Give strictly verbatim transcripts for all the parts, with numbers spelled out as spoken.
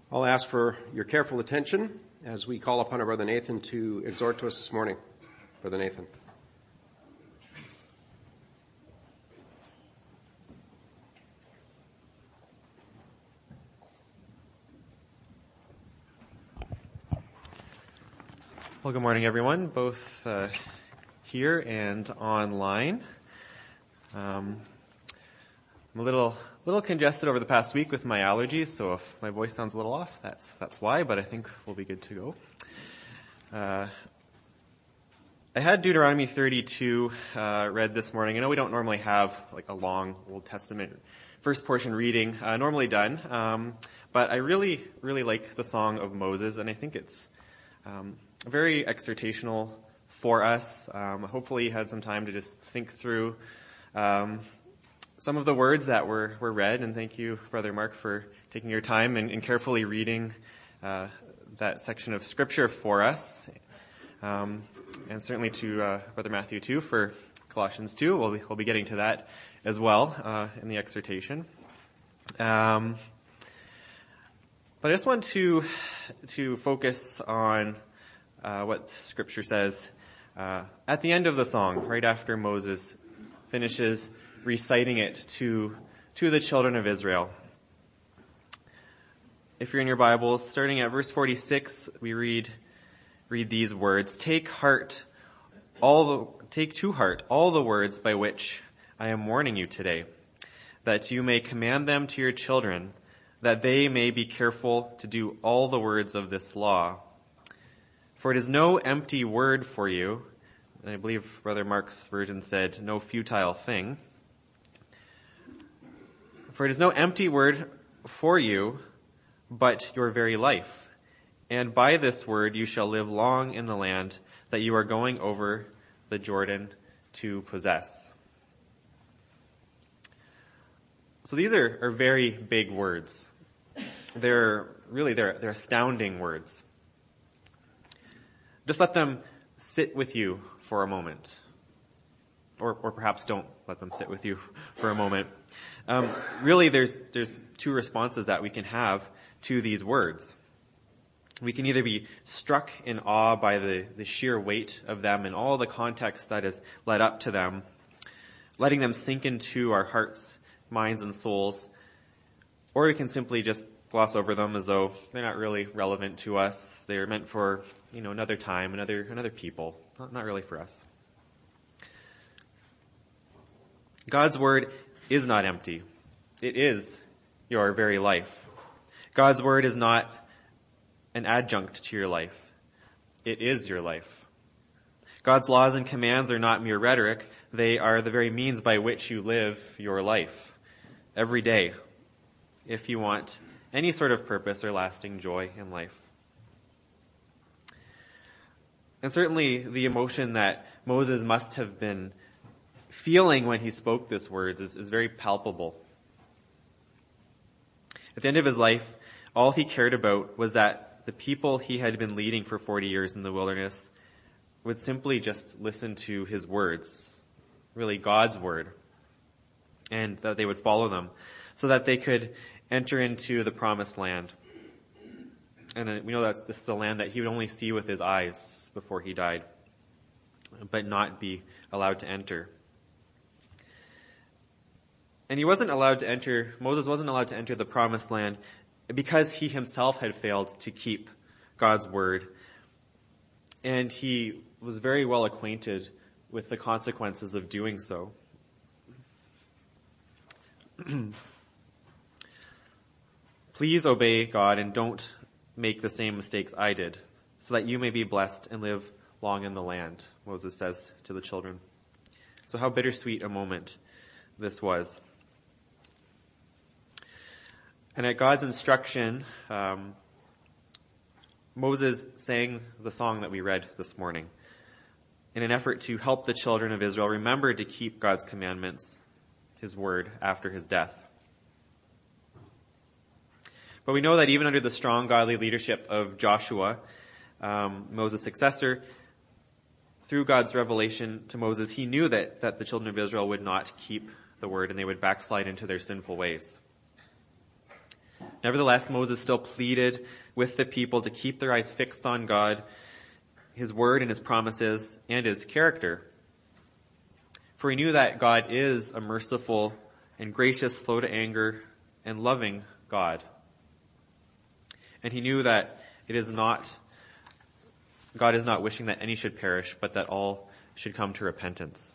I'll ask for your careful attention as we call upon our Brother Nathan to exhort to us this morning. Brother Nathan. Well, good morning, everyone, both uh, here and online. Um, I'm a little little congested over the past week with my allergies, so if my voice sounds a little off, that's that's why, but I think we'll be good to go. Uh, I had Deuteronomy thirty-two uh, read this morning. I know we don't normally have like a long Old Testament first portion reading uh, normally done, um, but I really, really like the Song of Moses, and I think it's um, very exhortational for us. Um, hopefully you had some time to just think through um, some of the words that were, were read, and thank you, Brother Mark, for taking your time and, and carefully reading uh, that section of Scripture for us. Um, and certainly to uh, Brother Matthew, too, for Colossians two. We'll be, we'll be getting to that as well uh, in the exhortation. Um, but I just want to to focus on uh, what Scripture says uh, at the end of the song, right after Moses finishes reciting it to to the children of Israel. If you're in your Bibles, starting at verse forty-six, we read read these words: "Take heart, all the take to heart all the words by which I am warning you today, that you may command them to your children, that they may be careful to do all the words of this law. For it is no empty word for you," and I believe Brother Mark's version said, "no futile thing. For it is no empty word for you, but your very life. And by this word you shall live long in the land that you are going over the Jordan to possess." So these are, are very big words. They're really, they're, they're astounding words. Just let them sit with you for a moment. Or, or perhaps don't let them sit with you for a moment. Um, really, there's, there's two responses that we can have to these words. We can either be struck in awe by the, the sheer weight of them and all the context that has led up to them, letting them sink into our hearts, minds, and souls, or we can simply just gloss over them as though they're not really relevant to us. They're meant for, you know, another time, another another people, not, not really for us. God's word is not empty. It is your very life. God's word is not an adjunct to your life. It is your life. God's laws and commands are not mere rhetoric. They are the very means by which you live your life every day, if you want any sort of purpose or lasting joy in life. And certainly the emotion that Moses must have been feeling when he spoke these words is, is very palpable. At the end of his life, all he cared about was that the people he had been leading for forty years in the wilderness would simply just listen to his words, really God's word, and that they would follow them so that they could enter into the promised land. And we know that this is the land that he would only see with his eyes before he died, but not be allowed to enter. And he wasn't allowed to enter, Moses wasn't allowed to enter the promised land because he himself had failed to keep God's word. And he was very well acquainted with the consequences of doing so. Please obey God and don't make the same mistakes I did, so that you may be blessed and live long in the land, Moses says to the children. So how bittersweet a moment this was. And at God's instruction, um, Moses sang the song that we read this morning in an effort to help the children of Israel remember to keep God's commandments, his word, after his death. But we know that even under the strong godly leadership of Joshua, um, Moses' successor, through God's revelation to Moses, he knew that, that the children of Israel would not keep the word and they would backslide into their sinful ways. Nevertheless, Moses still pleaded with the people to keep their eyes fixed on God, his word and his promises, and his character. For he knew that God is a merciful and gracious, slow to anger, and loving God. And he knew that it is not, God is not wishing that any should perish, but that all should come to repentance.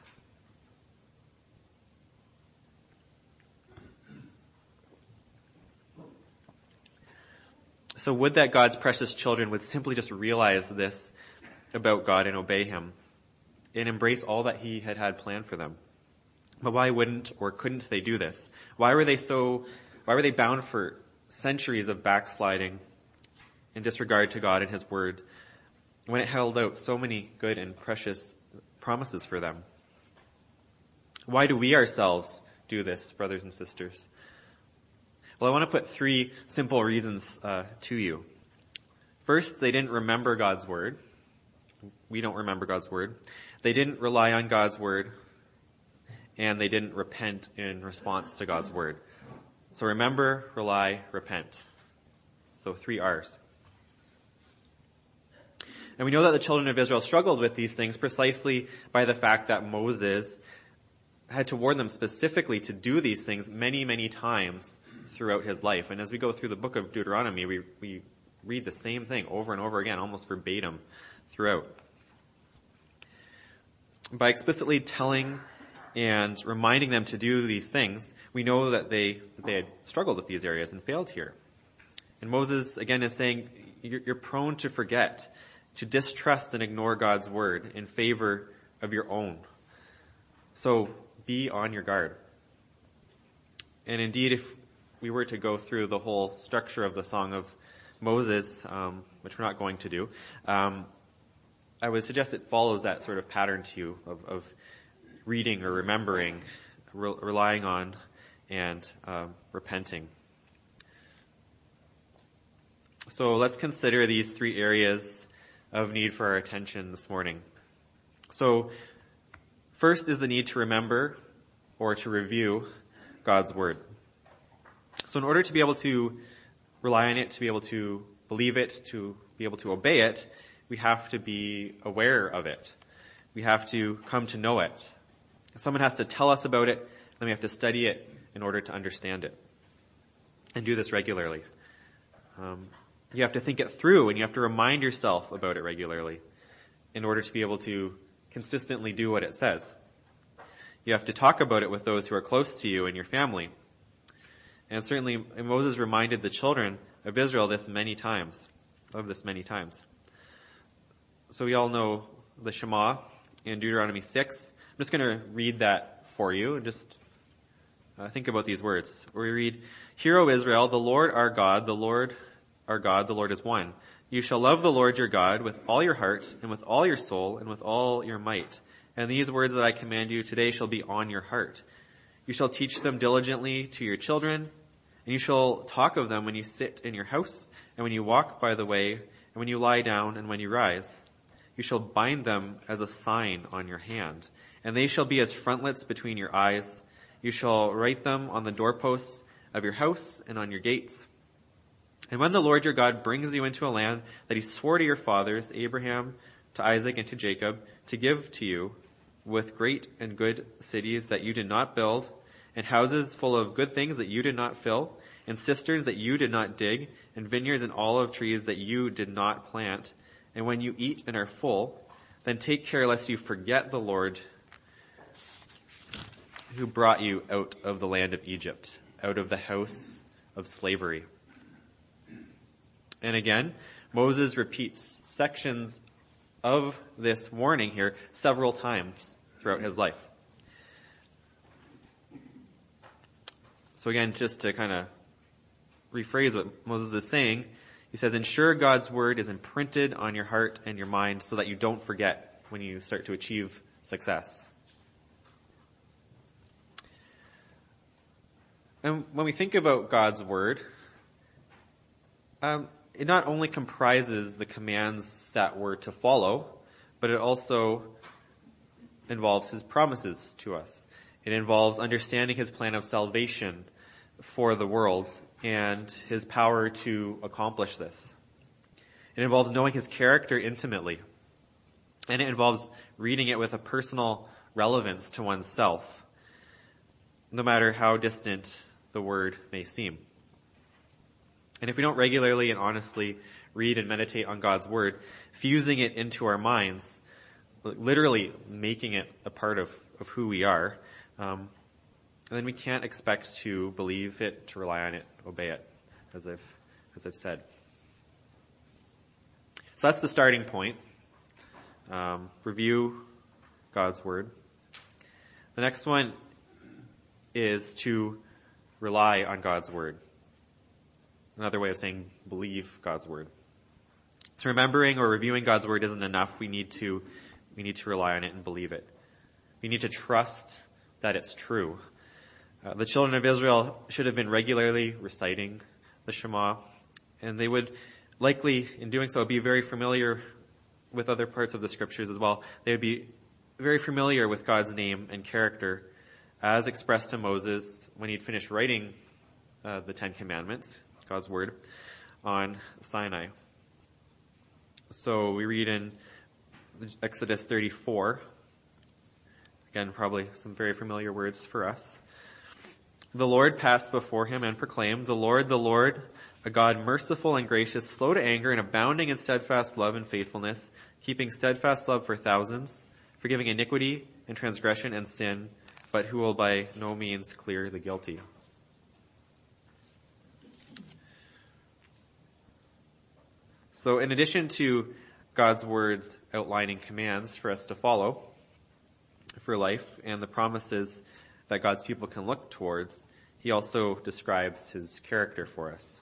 So would that God's precious children would simply just realize this about God and obey him and embrace all that he had had planned for them. But why wouldn't or couldn't they do this? Why were they so, why were they bound for centuries of backsliding and disregard to God and his word when it held out so many good and precious promises for them? Why do we ourselves do this, brothers and sisters? Well, I want to put three simple reasons uh, to you. First, they didn't remember God's word. We don't remember God's word. They didn't rely on God's word, and they didn't repent in response to God's word. So remember, rely, repent. So three R's. And we know that the children of Israel struggled with these things precisely by the fact that Moses had to warn them specifically to do these things many, many times throughout his life. And as we go through the book of Deuteronomy, we, we read the same thing over and over again, almost verbatim throughout. By explicitly telling and reminding them to do these things, we know that they, that they had struggled with these areas and failed here. And Moses, again, is saying, you're, you're prone to forget, to distrust and ignore God's word in favor of your own. So be on your guard. And indeed, if we were to go through the whole structure of the Song of Moses, um, which we're not going to do, um, I would suggest it follows that sort of pattern to you of, of reading or remembering, re- relying on, and um, repenting. So let's consider these three areas of need for our attention this morning. So first is the need to remember or to review God's word. So in order to be able to rely on it, to be able to believe it, to be able to obey it, we have to be aware of it. We have to come to know it. Someone has to tell us about it, and we have to study it in order to understand it. And do this regularly. Um, you have to think it through, and you have to remind yourself about it regularly in order to be able to consistently do what it says. You have to talk about it with those who are close to you and your family. And certainly Moses reminded the children of Israel this many times, of this many times. So we all know the Shema in Deuteronomy six. I'm just going to read that for you and just uh, think about these words. Where we read, "Hear, O Israel, the Lord our God, the Lord our God, the Lord is one. You shall love the Lord your God with all your heart and with all your soul and with all your might. And these words that I command you today shall be on your heart. You shall teach them diligently to your children, and you shall talk of them when you sit in your house, and when you walk by the way, and when you lie down, and when you rise. You shall bind them as a sign on your hand, and they shall be as frontlets between your eyes. You shall write them on the doorposts of your house and on your gates. And when the Lord your God brings you into a land that he swore to your fathers, Abraham, to Isaac, and to Jacob, to give to you, with great and good cities that you did not build, and houses full of good things that you did not fill, and cisterns that you did not dig, and vineyards and olive trees that you did not plant. And when you eat and are full, then take care lest you forget the Lord who brought you out of the land of Egypt, out of the house of slavery." And again, Moses repeats sections of this warning here several times throughout his life. So again, just to kind of rephrase what Moses is saying, he says, ensure God's word is imprinted on your heart and your mind so that you don't forget when you start to achieve success. And when we think about God's word, um, it not only comprises the commands that we're to follow, but it also involves his promises to us. It involves understanding his plan of salvation for the world and his power to accomplish this. It involves knowing his character intimately, and it involves reading it with a personal relevance to oneself, no matter how distant the word may seem. And if we don't regularly and honestly read and meditate on God's word, fusing it into our minds, literally making it a part of, of who we are, um, and then we can't expect to believe it, to rely on it, obey it, as I've, as I've said. So that's the starting point. Um, review God's word. The next one is to rely on God's word. Another way of saying believe God's word. So remembering or reviewing God's word isn't enough. We need to, we need to rely on it and believe it. We need to trust that it's true. Uh, the children of Israel should have been regularly reciting the Shema, and they would likely, in doing so, be very familiar with other parts of the scriptures as well. They would be very familiar with God's name and character as expressed to Moses when he'd finished writing uh, the Ten Commandments, God's word, on Sinai. So we read in Exodus thirty-four, again, probably some very familiar words for us. The Lord passed before him and proclaimed, "The Lord, the Lord, a God merciful and gracious, slow to anger and abounding in steadfast love and faithfulness, keeping steadfast love for thousands, forgiving iniquity and transgression and sin, but who will by no means clear the guilty." So in addition to God's words outlining commands for us to follow for life and the promises that God's people can look towards, he also describes his character for us.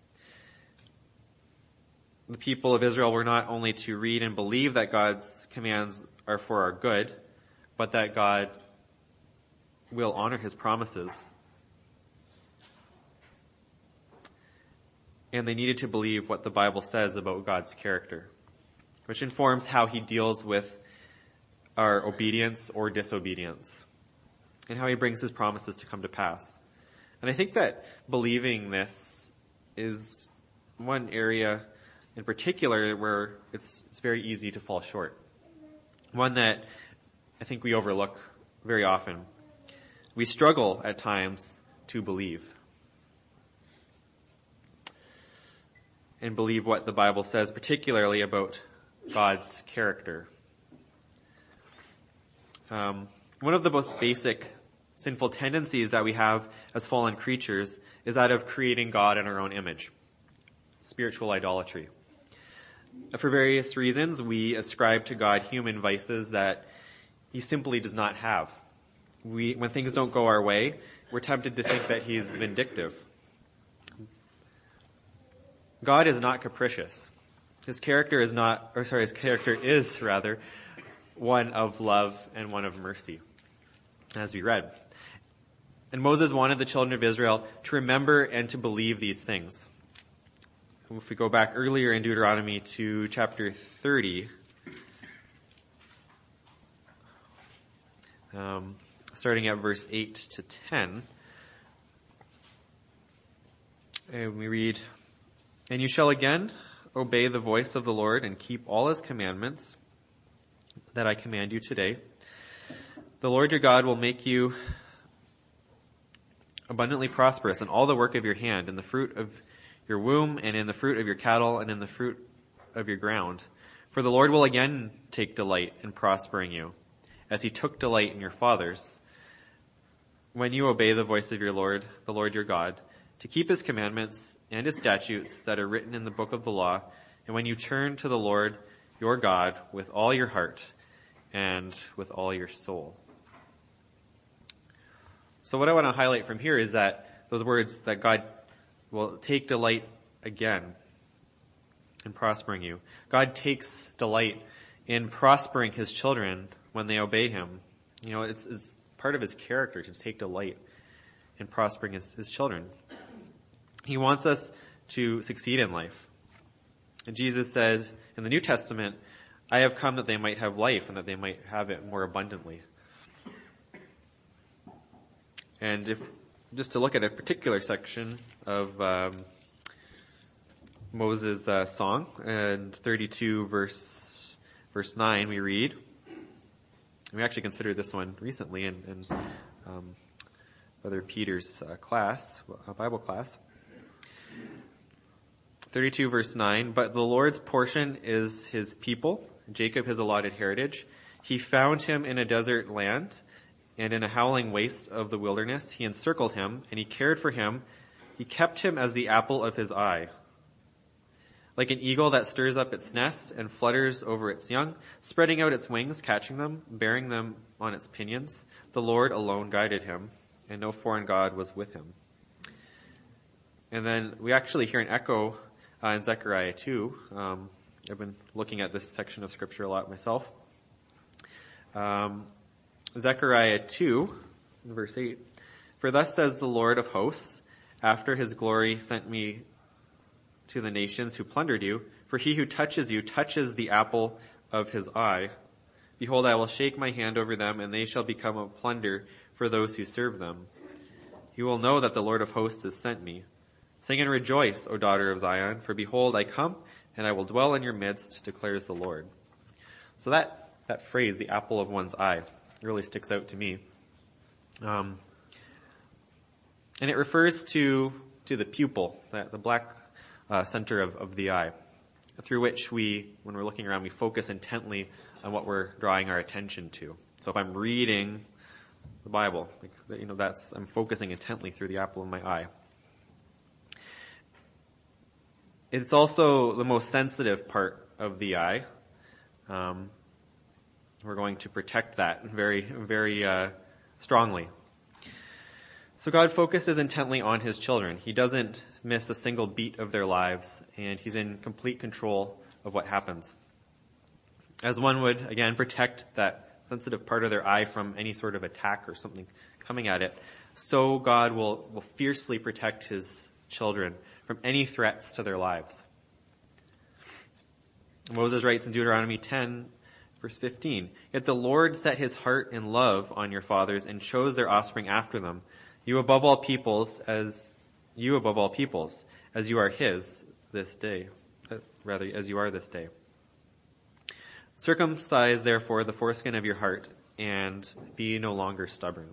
The people of Israel were not only to read and believe that God's commands are for our good, but that God will honor his promises. And they needed to believe what the Bible says about God's character, which informs how he deals with our obedience or disobedience, and how he brings his promises to come to pass. And I think that believing this is one area in particular where it's, it's very easy to fall short. One that I think we overlook very often. We struggle at times to believe. And believe what the Bible says, particularly about God's character. Um, one of the most basic sinful tendencies that we have as fallen creatures is that of creating God in our own image. Spiritual idolatry. For various reasons, we ascribe to God human vices that he simply does not have. We, when things don't go our way, we're tempted to think that he's vindictive. God is not capricious. His character is not, or sorry, his character is rather one of love and one of mercy, as we read. And Moses wanted the children of Israel to remember and to believe these things. If we go back earlier in Deuteronomy to chapter thirty, um, starting at verse eight to ten, and we read, "And you shall again obey the voice of the Lord and keep all his commandments that I command you today. The Lord your God will make you abundantly prosperous in all the work of your hand, in the fruit of your womb, and in the fruit of your cattle, and in the fruit of your ground. For the Lord will again take delight in prospering you, as he took delight in your fathers, when you obey the voice of your Lord, the Lord your God, to keep his commandments and his statutes that are written in the book of the law, and when you turn to the Lord your God with all your heart and with all your soul." So what I want to highlight from here is that those words that God will take delight again in prospering you. God takes delight in prospering his children when they obey him. You know, it's, it's part of his character to take delight in prospering his, his children. He wants us to succeed in life. And Jesus says in the New Testament, "I have come that they might have life and that they might have it more abundantly." And if just to look at a particular section of um, Moses' uh, song, and thirty-two verse verse nine, we read. We actually considered this one recently in, in um, Brother Peter's uh, class, uh, Bible class. thirty-two verse nine, but the Lord's portion is his people, Jacob his allotted heritage. He found him in a desert land, and in a howling waste of the wilderness. He encircled him, and he cared for him. He kept him as the apple of his eye. Like an eagle that stirs up its nest and flutters over its young, spreading out its wings, catching them, bearing them on its pinions, the Lord alone guided him, and no foreign god was with him. And then we actually hear an echo uh, in Zechariah two. Um, I've been looking at this section of Scripture a lot myself. Um, Zechariah two, verse eight. For thus says the Lord of hosts, after his glory sent me to the nations who plundered you, for he who touches you touches the apple of his eye. Behold, I will shake my hand over them, and they shall become a plunder for those who serve them. You will know that the Lord of hosts has sent me. Sing and rejoice, O daughter of Zion, for behold, I come, and I will dwell in your midst, declares the Lord. So that That phrase, the apple of one's eye, really sticks out to me. Um, and it refers to to the pupil, the, the black uh, center of, of the eye, through which we, when we're looking around, we focus intently on what we're drawing our attention to. So if I'm reading the Bible, like, you know, that's I'm focusing intently through the apple of my eye. It's also the most sensitive part of the eye. Um, We're going to protect that very, very uh, strongly. So God focuses intently on his children. He doesn't miss a single beat of their lives, and he's in complete control of what happens. As one would, again, protect that sensitive part of their eye from any sort of attack or something coming at it, so God will, will fiercely protect his children from any threats to their lives. Moses writes in Deuteronomy ten, verse fifteen, yet the Lord set his heart in love on your fathers and chose their offspring after them. You above all peoples, as you above all peoples, as you are his this day, uh, rather, as you are this day. Circumcise, therefore, the foreskin of your heart and be no longer stubborn.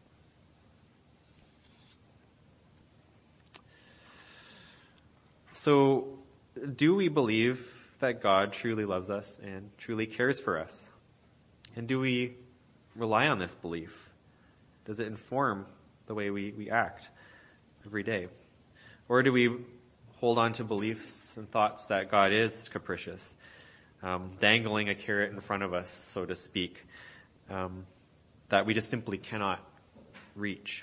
So, do we believe that God truly loves us and truly cares for us? And do we rely on this belief? Does it inform the way we, we act every day? Or do we hold on to beliefs and thoughts that God is capricious, um, dangling a carrot in front of us, so to speak, um, that we just simply cannot reach?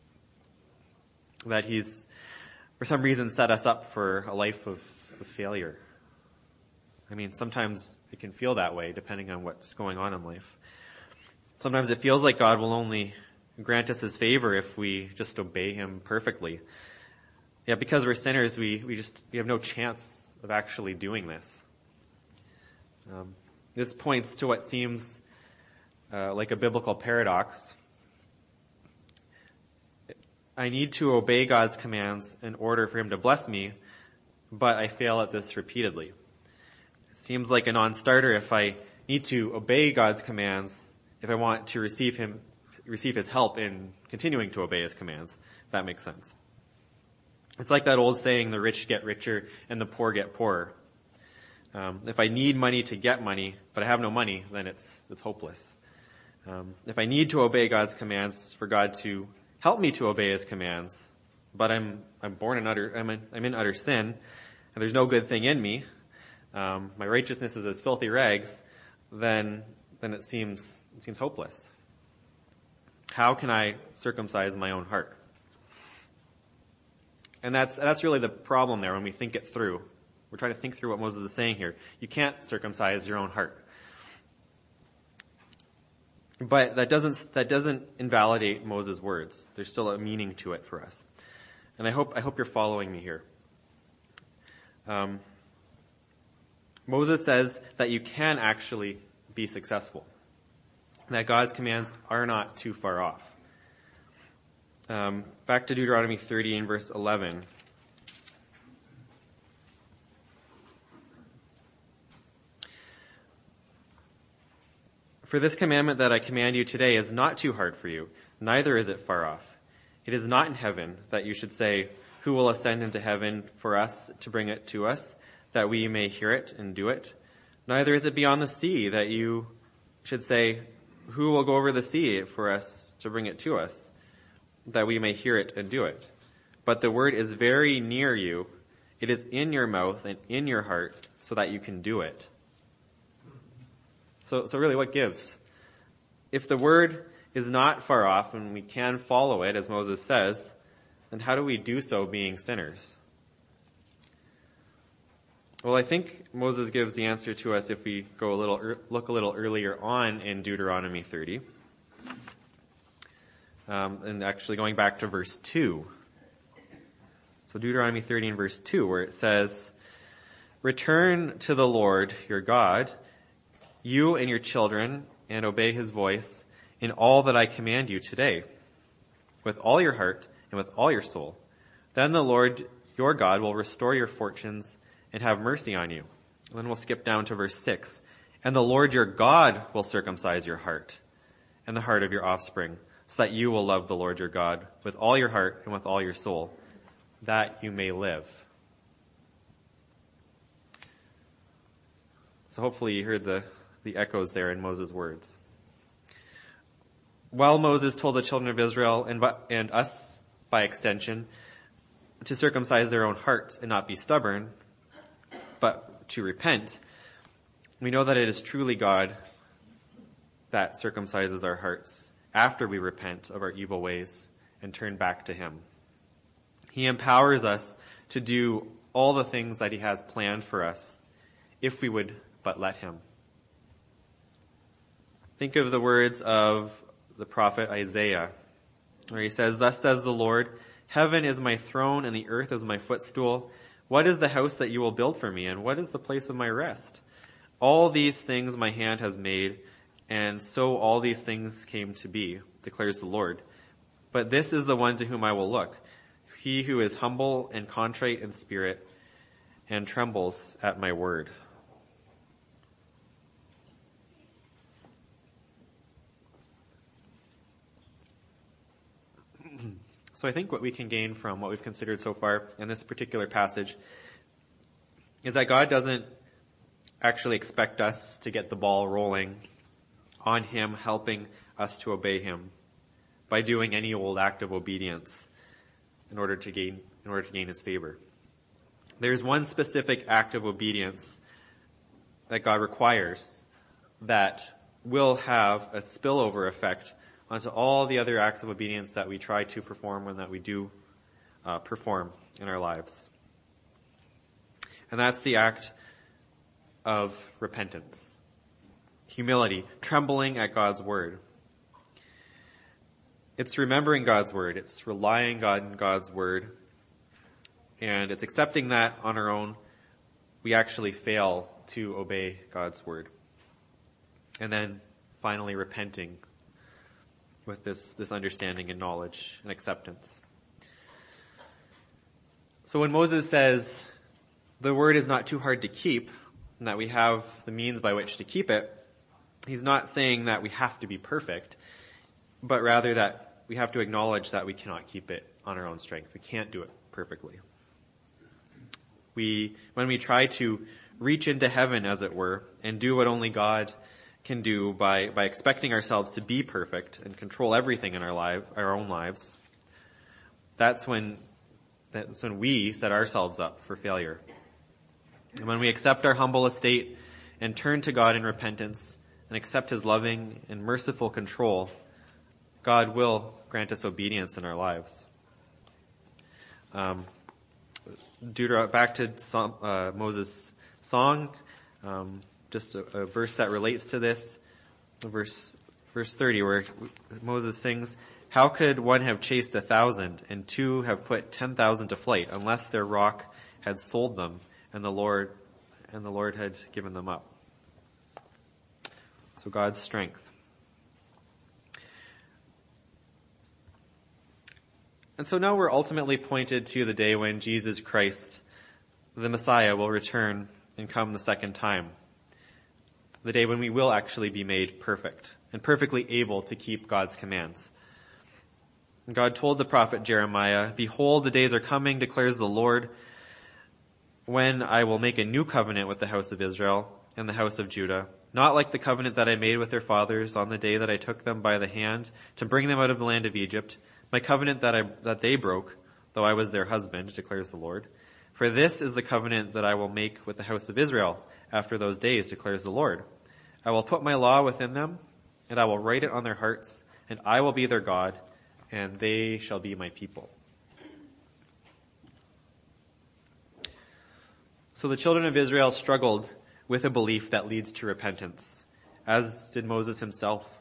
That he's, for some reason, set us up for a life of, of failure. I mean, sometimes it can feel that way depending on what's going on in life. Sometimes it feels like God will only grant us his favor if we just obey him perfectly. Yeah, because we're sinners, we, we just, we have no chance of actually doing this. Um, this points to what seems uh, like a biblical paradox. I need to obey God's commands in order for him to bless me, but I fail at this repeatedly. Seems like a non-starter if I need to obey God's commands, if I want to receive him, receive his help in continuing to obey his commands, if that makes sense. It's like that old saying, the rich get richer and the poor get poorer. Um, if I need money to get money, but I have no money, then it's, it's hopeless. Um, if I need to obey God's commands for God to help me to obey his commands, but I'm, I'm born in utter, I'm in, I'm in utter sin, and there's no good thing in me, Um, my righteousness is as filthy rags, then then it seems it seems hopeless. How can I circumcise my own heart? And that's that's really the problem there when we think it through. We're trying to think through what Moses is saying here. You can't circumcise your own heart. But that doesn't that doesn't invalidate Moses' words. There's still a meaning to it for us. And I hope I hope you're following me here. Um Moses says that you can actually be successful, that God's commands are not too far off. Um, back to Deuteronomy thirty and verse eleven. For this commandment that I command you today is not too hard for you, neither is it far off. It is not in heaven that you should say, who will ascend into heaven for us to bring it to us, that we may hear it and do it? Neither is it beyond the sea that you should say, who will go over the sea for us to bring it to us, that we may hear it and do it? But the word is very near you. It is in your mouth and in your heart, so that you can do it. So, so really, what gives? If the word is not far off and we can follow it, as Moses says, then how do we do so being sinners? Well, I think Moses gives the answer to us if we go a little, look a little earlier on in Deuteronomy thirty. Um, and actually going back to verse two. So Deuteronomy thirty and verse two, where it says, return to the Lord your God, you and your children, and obey his voice in all that I command you today, with all your heart and with all your soul. Then the Lord your God will restore your fortunes and have mercy on you. And then we'll skip down to verse six. And the Lord your God will circumcise your heart and the heart of your offspring, so that you will love the Lord your God with all your heart and with all your soul, that you may live. So hopefully you heard the, the echoes there in Moses' words. While Moses told the children of Israel, and, and us by extension, to circumcise their own hearts and not be stubborn, but to repent, we know that it is truly God that circumcises our hearts after we repent of our evil ways and turn back to him. He empowers us to do all the things that he has planned for us if we would but let him. Think of the words of the prophet Isaiah, where he says, thus says the Lord, heaven is my throne and the earth is my footstool. What is the house that you will build for me, and what is the place of my rest? All these things my hand has made, and so all these things came to be, declares the Lord. But this is the one to whom I will look, he who is humble and contrite in spirit and trembles at my word. So I think what we can gain from what we've considered so far in this particular passage is that God doesn't actually expect us to get the ball rolling on him, helping us to obey him by doing any old act of obedience in order to gain, in order to gain his favor. There's one specific act of obedience that God requires that will have a spillover effect onto all the other acts of obedience that we try to perform and that we do uh, perform in our lives. And that's the act of repentance, humility, trembling at God's word. It's remembering God's word. It's relying on God's word. And it's accepting that on our own, we actually fail to obey God's word. And then finally repenting with this, this understanding and knowledge and acceptance. So when Moses says the word is not too hard to keep and that we have the means by which to keep it, he's not saying that we have to be perfect, but rather that we have to acknowledge that we cannot keep it on our own strength. We can't do it perfectly. We, when we try to reach into heaven, as it were, and do what only God can do by, by expecting ourselves to be perfect and control everything in our life, our own lives, that's when, that's when we set ourselves up for failure. And when we accept our humble estate and turn to God in repentance and accept his loving and merciful control, God will grant us obedience in our lives. Um, Deuteron- back to Psalm, uh, Moses' song, um, just a, a verse that relates to this, verse verse thirty, where Moses sings, how could one have chased a thousand and two have put ten thousand to flight unless their rock had sold them and the Lord and the Lord had given them up? So God's strength. And so now we're ultimately pointed to the day when Jesus Christ, the Messiah, will return and come the second time. The day when we will actually be made perfect and perfectly able to keep God's commands. And God told the prophet Jeremiah, "Behold, the days are coming, declares the Lord, when I will make a new covenant with the house of Israel and the house of Judah, not like the covenant that I made with their fathers on the day that I took them by the hand to bring them out of the land of Egypt, my covenant that I, that they broke, though I was their husband, declares the Lord. For this is the covenant that I will make with the house of Israel after those days, declares the Lord. I will put my law within them, and I will write it on their hearts, and I will be their God, and they shall be my people." So the children of Israel struggled with a belief that leads to repentance, as did Moses himself.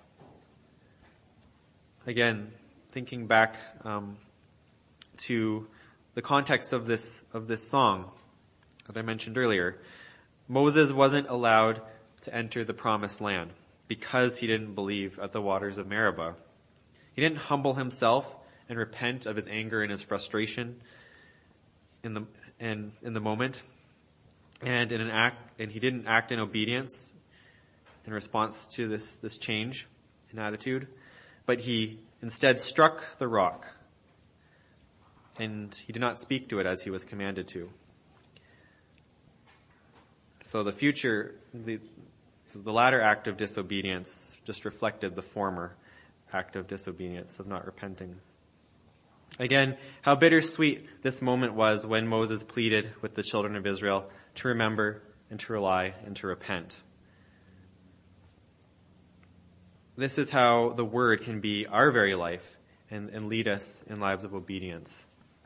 Again, thinking back um, to the context of this of this song that I mentioned earlier, Moses wasn't allowed to enter the promised land because he didn't believe at the waters of Meribah. He didn't humble himself and repent of his anger and his frustration in the in, in the moment. And in an act, and he didn't act in obedience in response to this, this change in attitude, but he instead struck the rock, and he did not speak to it as he was commanded to. So the future, the, the latter act of disobedience just reflected the former act of disobedience, of not repenting. Again, how bittersweet this moment was when Moses pleaded with the children of Israel to remember and to rely and to repent. This is how the word can be our very life and, and lead us in lives of obedience.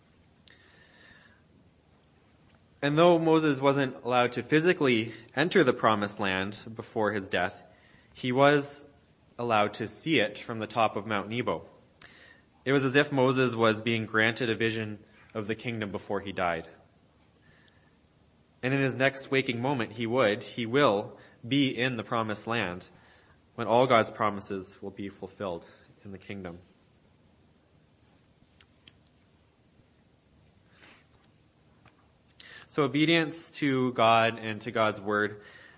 And though Moses wasn't allowed to physically enter the promised land before his death, he was allowed to see it from the top of Mount Nebo. It was as if Moses was being granted a vision of the kingdom before he died. And in his next waking moment, he would, he will be in the promised land when all God's promises will be fulfilled in the kingdom. So obedience to God and to God's word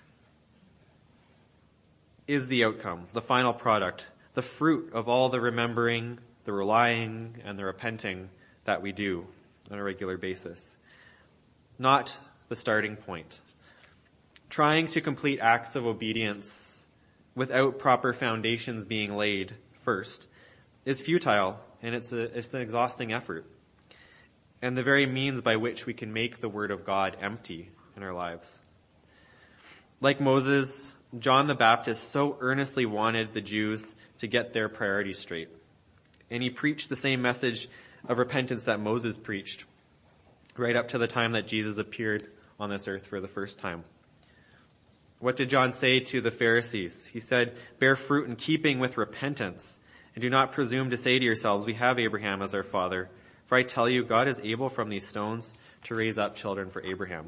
is the outcome, the final product, the fruit of all the remembering, the relying, and the repenting that we do on a regular basis. Not the starting point. Trying to complete acts of obedience without proper foundations being laid first is futile, and it's a, it's an exhausting effort, and the very means by which we can make the word of God empty in our lives. Like Moses, John the Baptist so earnestly wanted the Jews to get their priorities straight, and he preached the same message of repentance that Moses preached right up to the time that Jesus appeared on this earth for the first time. What did John say to the Pharisees? He said, "Bear fruit in keeping with repentance, and do not presume to say to yourselves, 'We have Abraham as our father.' For I tell you, God is able from these stones to raise up children for Abraham."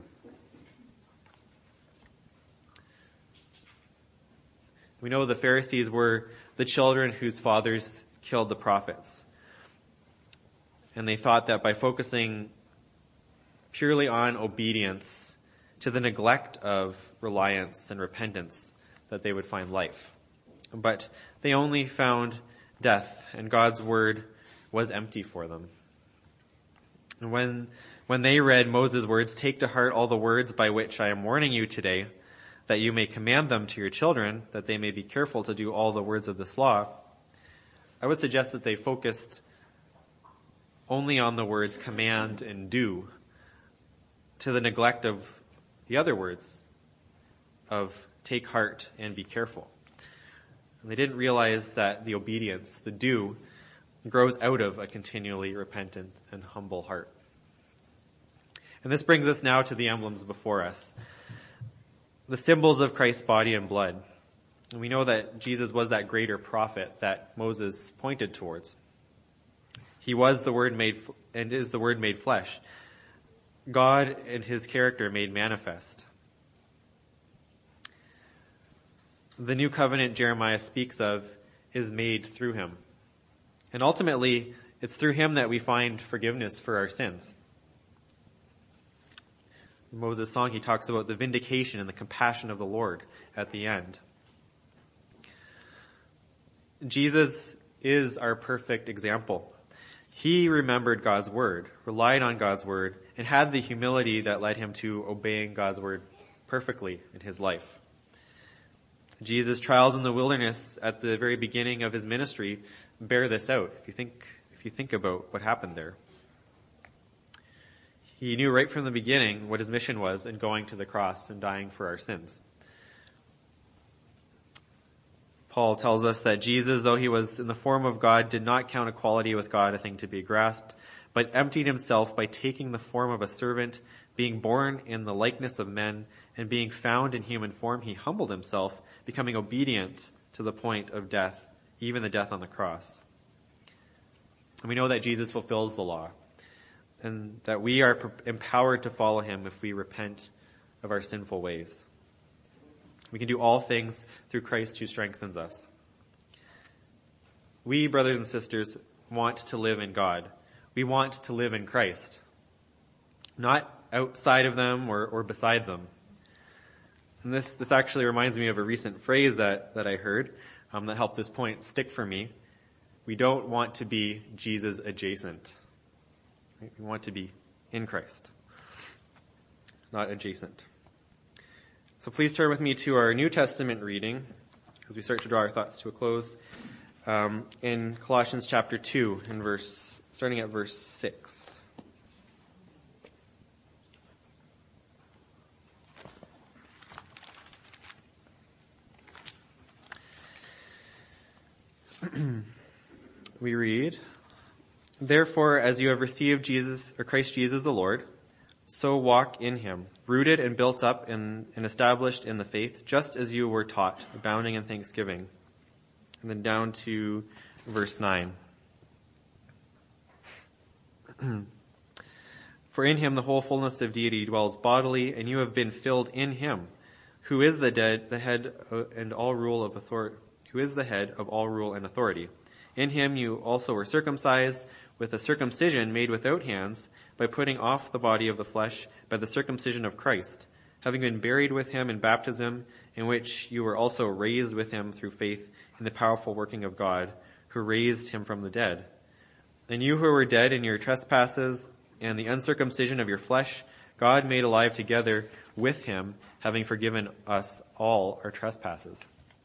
We know the Pharisees were the children whose fathers killed the prophets. And they thought that by focusing purely on obedience to the neglect of reliance and repentance, that they would find life. But they only found death, and God's word was empty for them. And when, when they read Moses' words, "Take to heart all the words by which I am warning you today, that you may command them to your children, that they may be careful to do all the words of this law," I would suggest that they focused only on the words command and do, to the neglect of the other words of take heart and be careful. And they didn't realize that the obedience, the do, grows out of a continually repentant and humble heart. And this brings us now to the emblems before us, the symbols of Christ's body and blood. And we know that Jesus was that greater prophet that Moses pointed towards. He was the Word made, and is the Word made flesh. God and his character made manifest. The new covenant Jeremiah speaks of is made through him. And ultimately, It's through him that we find forgiveness for our sins. In Moses' song, he talks about the vindication and the compassion of the Lord at the end. Jesus is our perfect example. He remembered God's word, relied on God's word, and had the humility that led him to obeying God's word perfectly in his life. Jesus' trials in the wilderness at the very beginning of his ministry bear this out, if you think, if you think about what happened there. He knew right from the beginning what his mission was in going to the cross and dying for our sins. Paul tells us that Jesus, though he was in the form of God, did not count equality with God a thing to be grasped, but emptied himself by taking the form of a servant, being born in the likeness of men, and being found in human form, he humbled himself, becoming obedient to the point of death, even the death on the cross. And we know that Jesus fulfills the law, and that we are empowered to follow him if we repent of our sinful ways. We can do all things through Christ who strengthens us. We, brothers and sisters, want to live in God. We want to live in Christ, not outside of them or, or beside them. And this, this actually reminds me of a recent phrase that, that I heard um, that helped this point stick for me. We don't want to be Jesus adjacent. Right? We want to be in Christ, not adjacent. So please turn with me to our New Testament reading as we start to draw our thoughts to a close um, in Colossians chapter two, in verse, starting at verse six. We read, "Therefore, as you have received Jesus, or Christ Jesus the Lord, so walk in him, rooted and built up in, and established in the faith, just as you were taught, abounding in thanksgiving." And then down to verse nine. "For in him the whole fullness of deity dwells bodily, and you have been filled in him, who is the dead, the head and all rule of authority, who is the head of all rule and authority. In him you also were circumcised with a circumcision made without hands, by putting off the body of the flesh by the circumcision of Christ, having been buried with him in baptism, in which you were also raised with him through faith in the powerful working of God, who raised him from the dead. And you who were dead in your trespasses and the uncircumcision of your flesh, God made alive together with him, having forgiven us all our trespasses."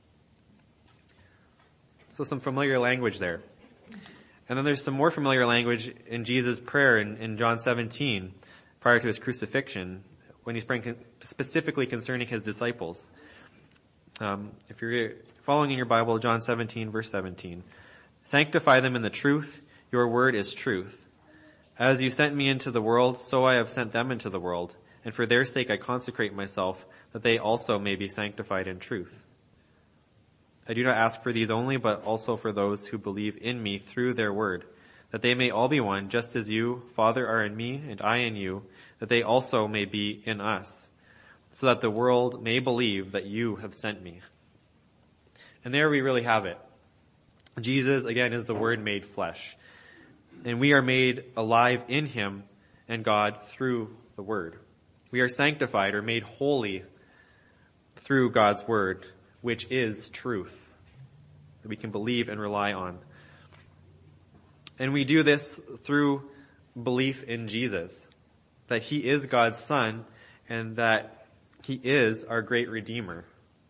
So some familiar language there. And then there's some more familiar language in Jesus' prayer in, in John seventeen, prior to his crucifixion, when he's praying specifically concerning his disciples. Um, if you're following in your Bible, John seventeen, verse seventeen. "Sanctify them in the truth. Your word is truth. As you sent me into the world, so I have sent them into the world. And for their sake I consecrate myself, that they also may be sanctified in truth. I do not ask for these only, but also for those who believe in me through their word, that they may all be one, just as you, Father, are in me, and I in you, that they also may be in us, so that the world may believe that you have sent me." And there we really have it. Jesus, again, is the Word made flesh. And we are made alive in him and God through the Word. We are sanctified or made holy through God's Word, which is truth that we can believe and rely on. And we do this through belief in Jesus, that he is God's Son and that he is our great Redeemer.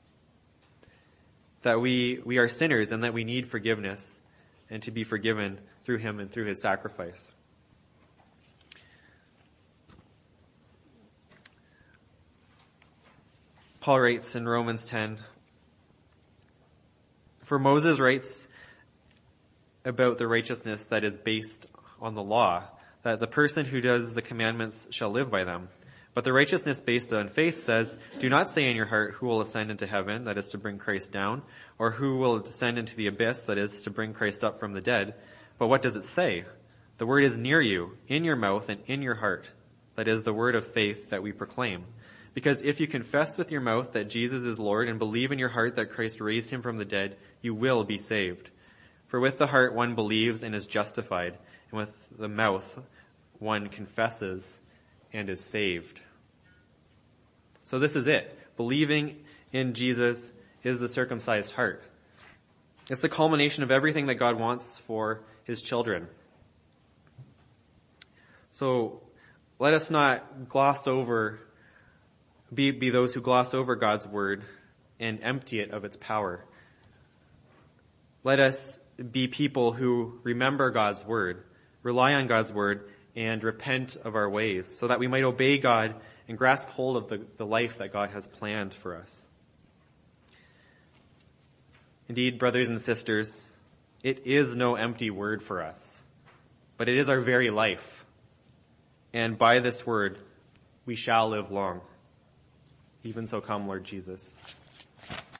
That we, we are sinners and that we need forgiveness and to be forgiven through him and through his sacrifice. Paul writes in Romans ten, "For Moses writes about the righteousness that is based on the law, that the person who does the commandments shall live by them. But the righteousness based on faith says, do not say in your heart, who will ascend into heaven, that is to bring Christ down, or who will descend into the abyss, that is to bring Christ up from the dead. But what does it say? The word is near you, in your mouth and in your heart. That is the word of faith that we proclaim. Because if you confess with your mouth that Jesus is Lord and believe in your heart that Christ raised him from the dead, you will be saved. For with the heart one believes and is justified, and with the mouth one confesses and is saved. So this is it. Believing in Jesus is the circumcised heart. It's the culmination of everything that God wants for his children. So let us not gloss over, be, be those who gloss over God's word and empty it of its power. Let us be people who remember God's word, rely on God's word, and repent of our ways so that we might obey God and grasp hold of the, the life that God has planned for us. Indeed, brothers and sisters, it is no empty word for us, but it is our very life. And by this word, we shall live long. Even so come, Lord Jesus.